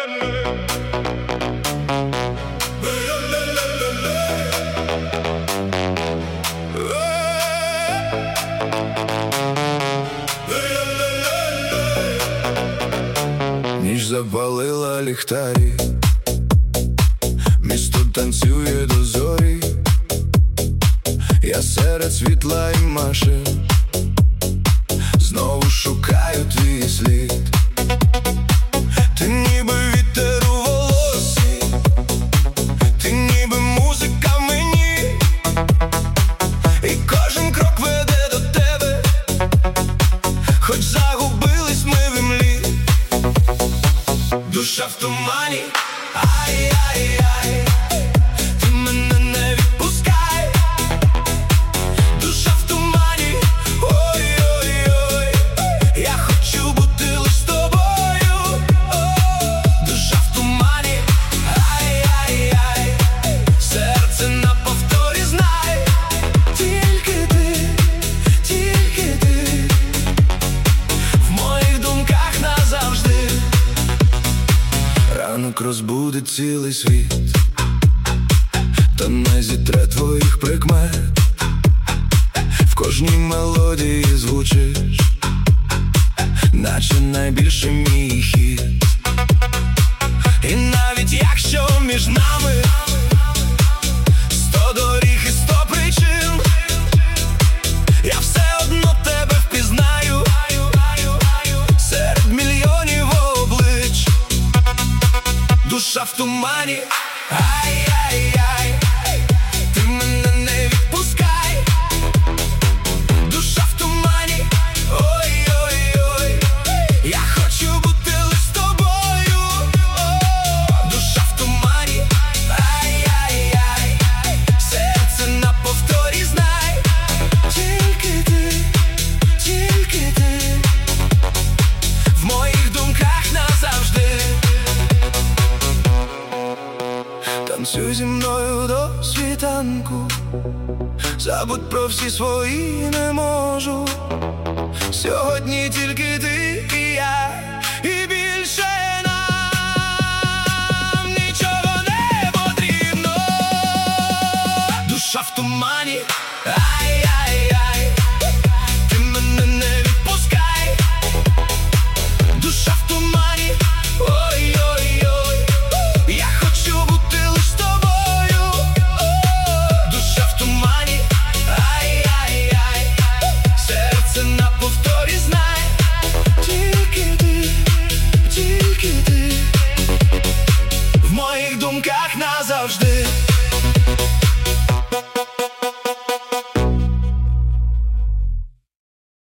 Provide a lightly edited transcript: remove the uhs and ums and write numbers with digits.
Ніч запалила ліхтарі, місто танцює до зорі. Я серед світла і машин знову шукаю твій слід. Ти ніби вітер у волосі, ти ніби музика в мені, і кожен крок веде до тебе, хоч загубились ми в імлі. Душа в тумані, ай-яй-яй, ти мене не відпускай. Душа в тумані, ой-ой-ой, я хочу бути лиш з тобою. Душа в тумані, ай-яй-яй, серце на повторі знай. Тільки ти, в моїх думках назавжди. Ранок розбудить цілий світ, та не зітре твоїх прикмет. В кожній мелодії звучиш, наче найбільший мій хіт. І навіть якщо між нами 100 доріг і 100 причин, я все одно тебе впізнаю серед мільйонів облич. Душа в тумані, ай-яй-яй, ти мене не відпускай. Душа в тумані, ой-ой-ой, я хочу бути лиш з тобою. Душа в тумані, ай-яй-яй, серце на повторі знай. Тільки ти, в моїх думках назавжди. Танцюй зі мною до світанку, забудь про всі свої не можу. Сьогодні тільки ти і я, і більше нам нічого не потрібно. Душа в тумані, ай-яй-яй, ти мене не відпускай. Душа в тумані, ой-ой-ой, я хочу бути лиш з тобою. Душа в тумані, ай-яй-яй, серце на повторі знай. Тільки ти, в моїх думках назавжди.